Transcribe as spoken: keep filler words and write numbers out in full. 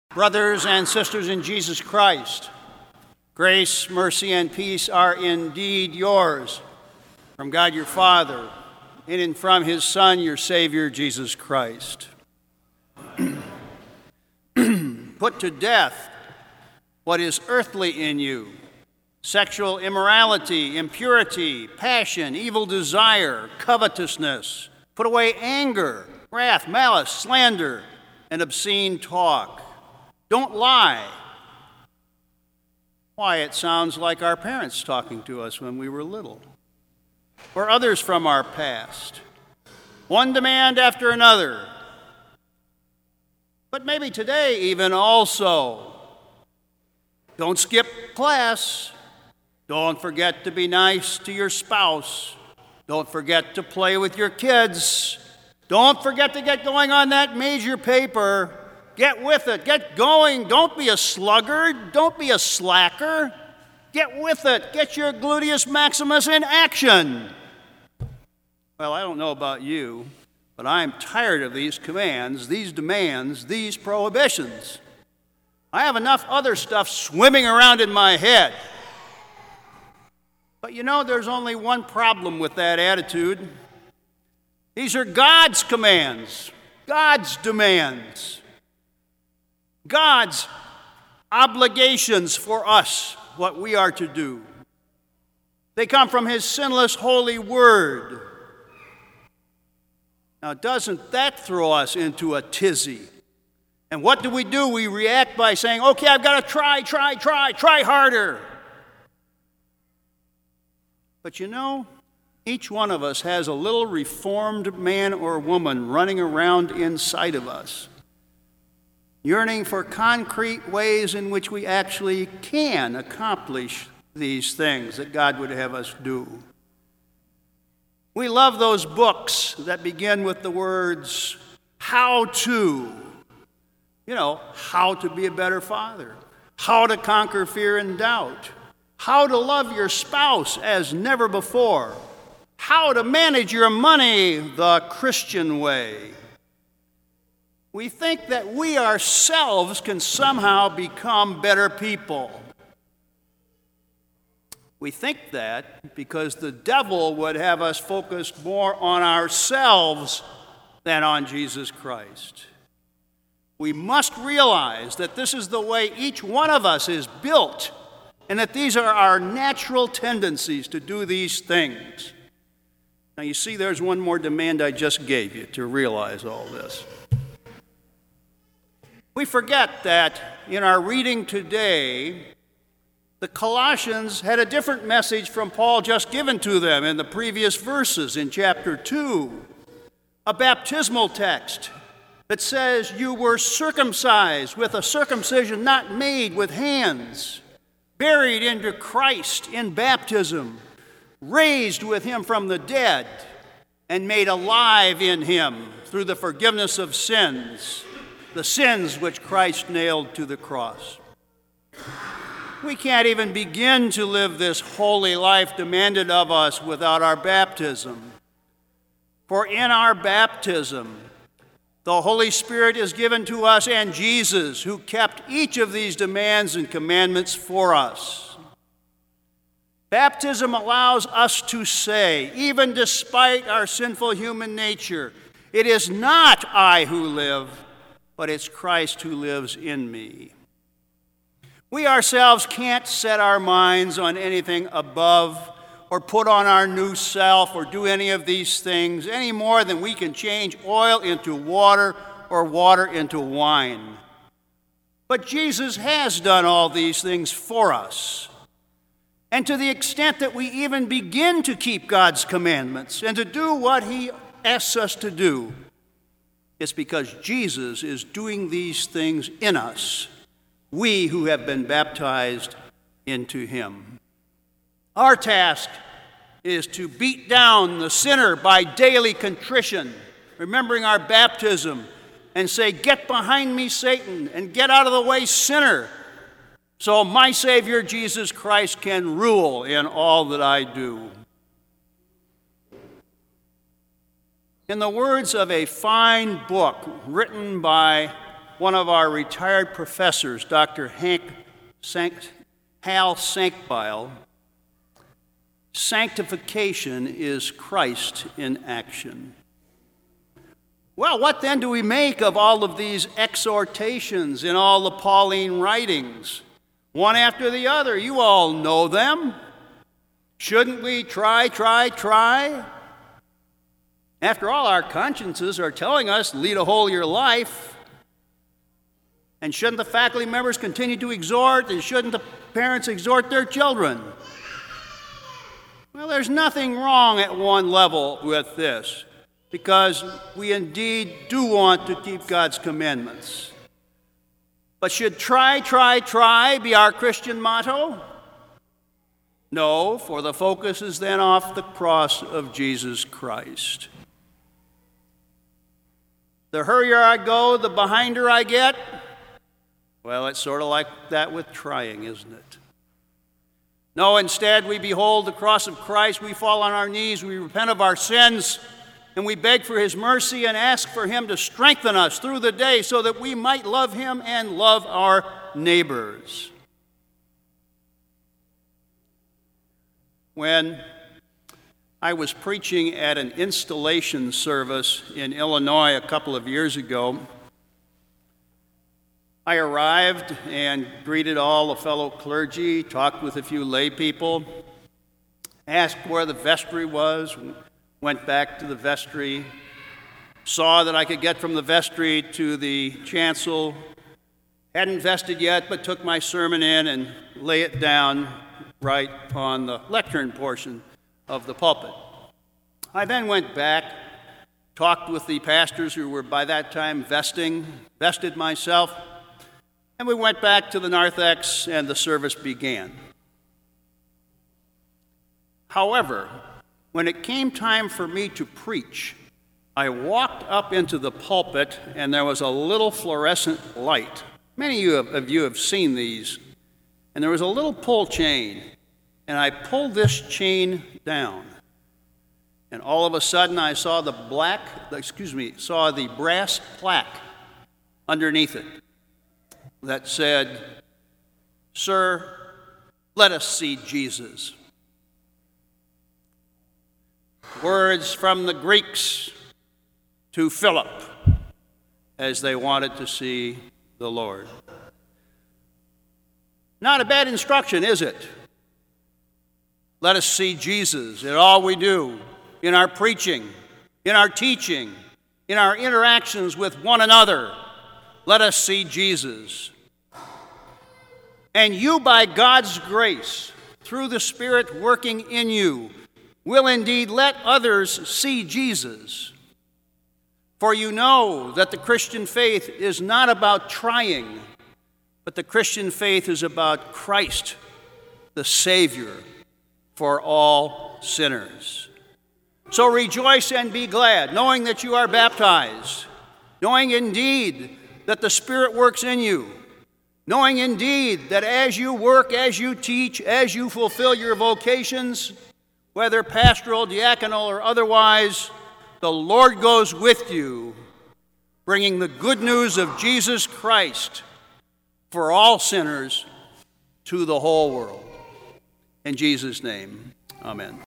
Brothers and sisters in Jesus Christ, grace, mercy, and peace are indeed yours from God your Father, and from his Son, your Savior, Jesus Christ. Put to death what is earthly in you: sexual immorality, impurity, passion, evil desire, covetousness. Put away anger, wrath, malice, slander, and obscene talk. Don't lie. Why, it sounds like our parents talking to us when we were little, or others from our past. One demand after another. But maybe today even also. Don't skip class. Don't forget to be nice to your spouse. Don't forget to play with your kids. Don't forget to get going on that major paper. Get with it. Get going. Don't be a sluggard. Don't be a slacker. Get with it. Get your gluteus maximus in action. Well, I don't know about you, but I'm tired of these commands, these demands, these prohibitions. I have enough other stuff swimming around in my head. But you know, there's only one problem with that attitude. These are God's commands, God's demands, God's obligations for us, what we are to do. They come from his sinless holy word. Now, doesn't that throw us into a tizzy? And what do we do? We react by saying, okay, I've got to try, try, try, try harder. But you know, each one of us has a little reformed man or woman running around inside of us, yearning for concrete ways in which we actually can accomplish these things that God would have us do. We love those books that begin with the words, how to. You know, how to be a better father, how to conquer fear and doubt, how to love your spouse as never before, how to manage your money the Christian way. We think that we ourselves can somehow become better people. We think that because the devil would have us focus more on ourselves than on Jesus Christ. We must realize that this is the way each one of us is built, and that these are our natural tendencies to do these things. Now, you see, there's one more demand I just gave you to realize all this. We forget that in our reading today, the Colossians had a different message from Paul just given to them in the previous verses in chapter two, a baptismal text that says you were circumcised with a circumcision not made with hands, buried into Christ in baptism, raised with him from the dead, and made alive in him through the forgiveness of sins, the sins which Christ nailed to the cross. We can't even begin to live this holy life demanded of us without our baptism. For in our baptism, the Holy Spirit is given to us, and Jesus, who kept each of these demands and commandments for us. Baptism allows us to say, even despite our sinful human nature, it is not I who live, but it's Christ who lives in me. We ourselves can't set our minds on anything above or put on our new self or do any of these things any more than we can change oil into water or water into wine. But Jesus has done all these things for us. And to the extent that we even begin to keep God's commandments and to do what he asks us to do, it's because Jesus is doing these things in us, we who have been baptized into him. Our task is to beat down the sinner by daily contrition, remembering our baptism, and say, get behind me, Satan, and get out of the way, sinner, so my Savior, Jesus Christ, can rule in all that I do. In the words of a fine book written by one of our retired professors, Doctor Hank Sank, Hal Sankbeil, sanctification is Christ in action. Well, what then do we make of all of these exhortations in all the Pauline writings? One after the other, you all know them. Shouldn't we try, try, try? After all, our consciences are telling us, lead a holier life. And shouldn't the faculty members continue to exhort, and shouldn't the parents exhort their children? Well, there's nothing wrong at one level with this, because we indeed do want to keep God's commandments. But should try, try, try be our Christian motto? No, for the focus is then off the cross of Jesus Christ. The hurrier I go, the behinder I get. Well, it's sort of like that with trying, isn't it? No, instead we behold the cross of Christ, we fall on our knees, we repent of our sins, and we beg for his mercy and ask for him to strengthen us through the day so that we might love him and love our neighbors. When I was preaching at an installation service in Illinois a couple of years ago, I arrived and greeted all the fellow clergy, talked with a few lay people, asked where the vestry was, went back to the vestry, saw that I could get from the vestry to the chancel, hadn't vested yet, but took my sermon in and lay it down right on the lectern portion of the pulpit. I then went back, talked with the pastors who were by that time vesting, vested myself, and we went back to the narthex and the service began. However, when it came time for me to preach, I walked up into the pulpit and there was a little fluorescent light. Many of you have seen these. And there was a little pull chain, and I pulled this chain down. And all of a sudden I saw the black, excuse me, saw the brass plaque underneath it that said, "Sir, let us see Jesus." Words from the Greeks to Philip as they wanted to see the Lord. Not a bad instruction, is it? Let us see Jesus in all we do, in our preaching, in our teaching, in our interactions with one another. Let us see Jesus. And you, by God's grace, through the Spirit working in you, will indeed let others see Jesus. For you know that the Christian faith is not about trying, but the Christian faith is about Christ, the Savior for all sinners. So rejoice and be glad, knowing that you are baptized, knowing indeed that the Spirit works in you, knowing indeed that as you work, as you teach, as you fulfill your vocations, whether pastoral, diaconal, or otherwise, the Lord goes with you, bringing the good news of Jesus Christ for all sinners to the whole world. In Jesus' name, amen.